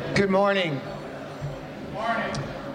Good morning. Morning.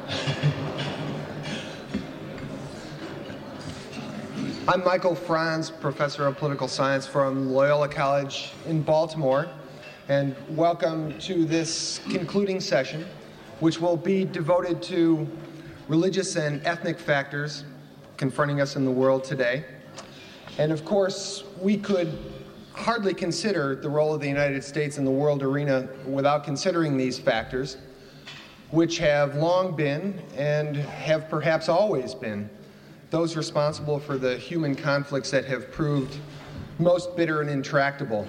I'm Michael Franz, professor of political science from Loyola College in Baltimore, and welcome to this concluding session, which will be devoted to religious and ethnic factors confronting us in the world today. And of course, we could hardly consider the role of the United States in the world arena without considering these factors, which have long been and have perhaps always been those responsible for the human conflicts that have proved most bitter and intractable.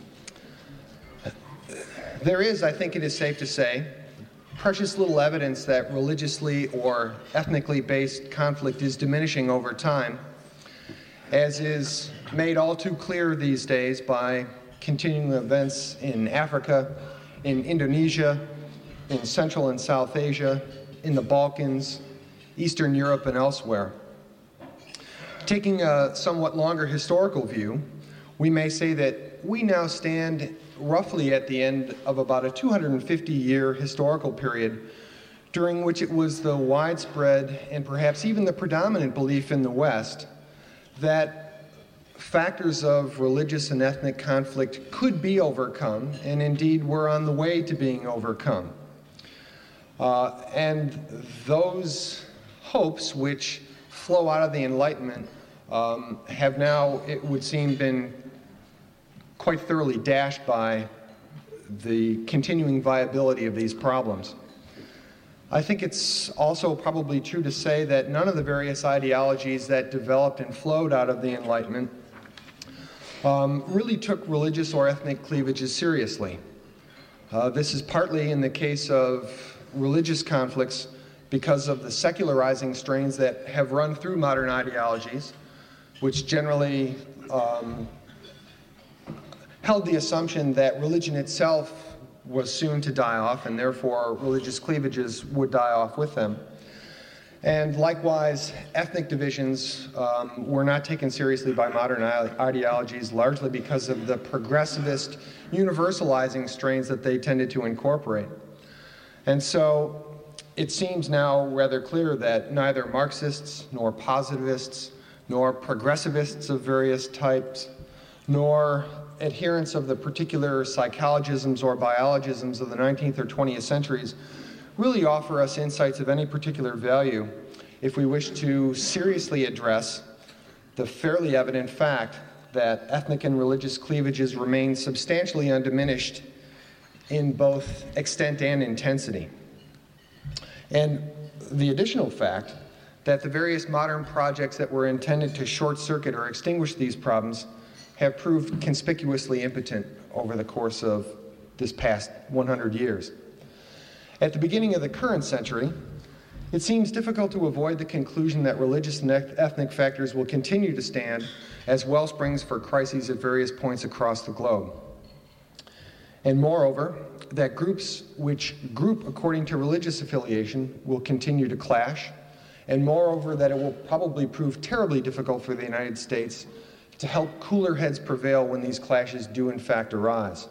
There is, I think it is safe to say, precious little evidence that religiously or ethnically based conflict is diminishing over time, as is made all too clear these days by continuing events in Africa, in Indonesia, in Central and South Asia, in the Balkans, Eastern Europe, and elsewhere. Taking a somewhat longer historical view, we may say that we now stand roughly at the end of about a 250-year historical period during which it was the widespread and perhaps even the predominant belief in the West that factors of religious and ethnic conflict could be overcome, and indeed were on the way to being overcome. And those hopes which flow out of the Enlightenment have now, it would seem, been quite thoroughly dashed by the continuing viability of these problems. I think it's also probably true to say that none of the various ideologies that developed and flowed out of the Enlightenment really took religious or ethnic cleavages seriously. This is partly in the case of religious conflicts because of the secularizing strains that have run through modern ideologies, which generally held the assumption that religion itself was soon to die off, and therefore religious cleavages would die off with them. And likewise, ethnic divisions were not taken seriously by modern ideologies, largely because of the progressivist, universalizing strains that they tended to incorporate. And so it seems now rather clear that neither Marxists, nor positivists, nor progressivists of various types, nor adherents of the particular psychologisms or biologisms of the 19th or 20th centuries really offer us insights of any particular value if we wish to seriously address the fairly evident fact that ethnic and religious cleavages remain substantially undiminished in both extent and intensity. And the additional fact that the various modern projects that were intended to short-circuit or extinguish these problems have proved conspicuously impotent over the course of this past 100 years. At the beginning of the current century, it seems difficult to avoid the conclusion that religious and ethnic factors will continue to stand as wellsprings for crises at various points across the globe. And moreover, that groups which group according to religious affiliation will continue to clash, and moreover, that it will probably prove terribly difficult for the United States to help cooler heads prevail when these clashes do in fact arise.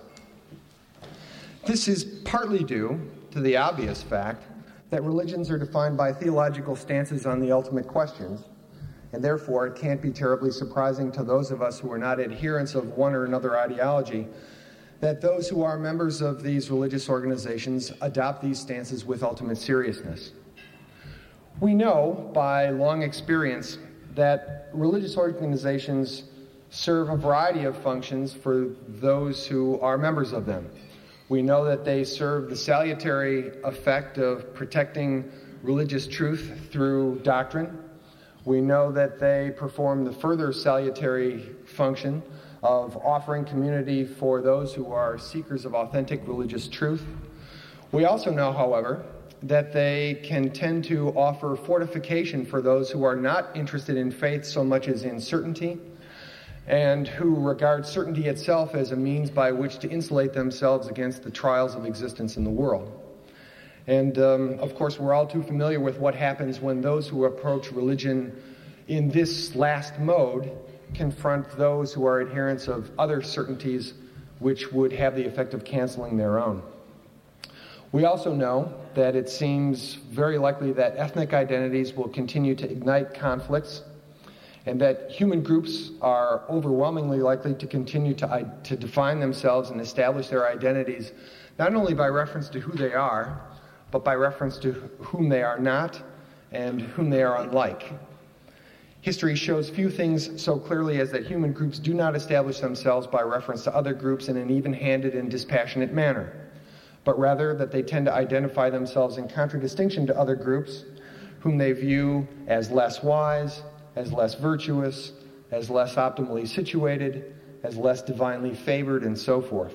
This is partly due to the obvious fact that religions are defined by theological stances on the ultimate questions, and therefore it can't be terribly surprising to those of us who are not adherents of one or another ideology that those who are members of these religious organizations adopt these stances with ultimate seriousness. We know by long experience that religious organizations serve a variety of functions for those who are members of them. We know that they serve the salutary effect of protecting religious truth through doctrine. We know that they perform the further salutary function of offering community for those who are seekers of authentic religious truth. We also know, however, that they can tend to offer fortification for those who are not interested in faith so much as in certainty, and who regard certainty itself as a means by which to insulate themselves against the trials of existence in the world. And of course, we're all too familiar with what happens when those who approach religion in this last mode confront those who are adherents of other certainties which would have the effect of canceling their own. We also know that it seems very likely that ethnic identities will continue to ignite conflicts, and that human groups are overwhelmingly likely to continue to define themselves and establish their identities not only by reference to who they are, but by reference to whom they are not and whom they are unlike. History shows few things so clearly as that human groups do not establish themselves by reference to other groups in an even-handed and dispassionate manner, but rather that they tend to identify themselves in contradistinction to other groups whom they view as less wise, as less virtuous, as less optimally situated, as less divinely favored, and so forth.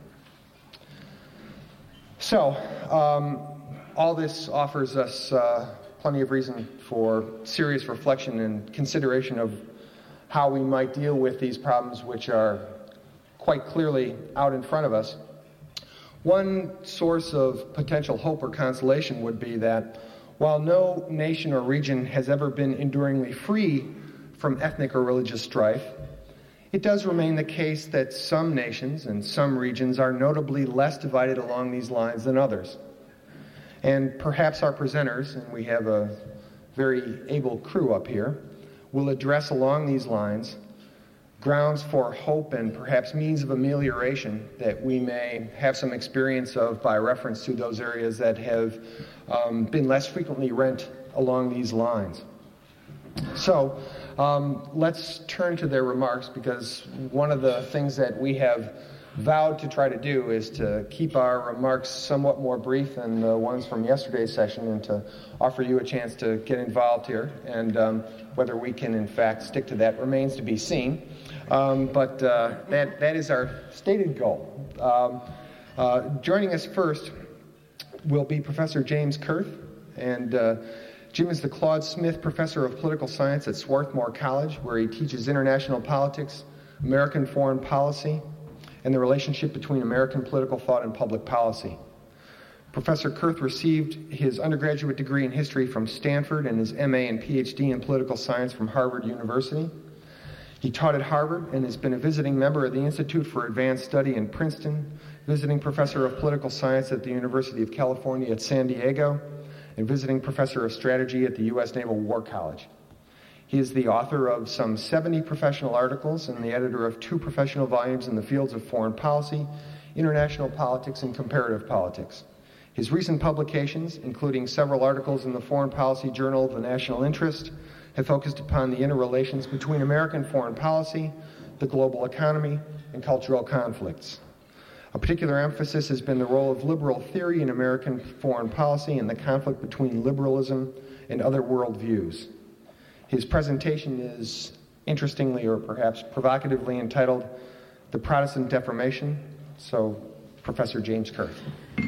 So, all this offers us plenty of reason for serious reflection and consideration of how we might deal with these problems which are quite clearly out in front of us. One source of potential hope or consolation would be that while no nation or region has ever been enduringly free from ethnic or religious strife, it does remain the case that some nations and some regions are notably less divided along these lines than others. And perhaps our presenters, and we have a very able crew up here, will address along these lines grounds for hope and perhaps means of amelioration that we may have some experience of by reference to those areas that have been less frequently rent along these lines. So let's turn to their remarks, because one of the things that we have vowed to try to do is to keep our remarks somewhat more brief than the ones from yesterday's session, and to offer you a chance to get involved here. And whether we can in fact stick to that remains to be seen. But that is our stated goal. Joining us first will be Professor James Kurth, and Jim is the Claude Smith Professor of Political Science at Swarthmore College, where he teaches international politics, American foreign policy, and the relationship between American political thought and public policy. Professor Kurth received his undergraduate degree in history from Stanford and his MA and PhD in political science from Harvard University. He taught at Harvard and has been a visiting member of the Institute for Advanced Study in Princeton, visiting professor of political science at the University of California at San Diego, and visiting professor of strategy at the U.S. Naval War College. He is the author of some 70 professional articles and the editor of 2 professional volumes in the fields of foreign policy, international politics, and comparative politics. His recent publications, including several articles in the foreign policy journal The National Interest, have focused upon the interrelations between American foreign policy, the global economy, and cultural conflicts. A particular emphasis has been the role of liberal theory in American foreign policy and the conflict between liberalism and other worldviews. His presentation is interestingly, or perhaps provocatively, entitled The Protestant Deformation. So, Professor James Kurth.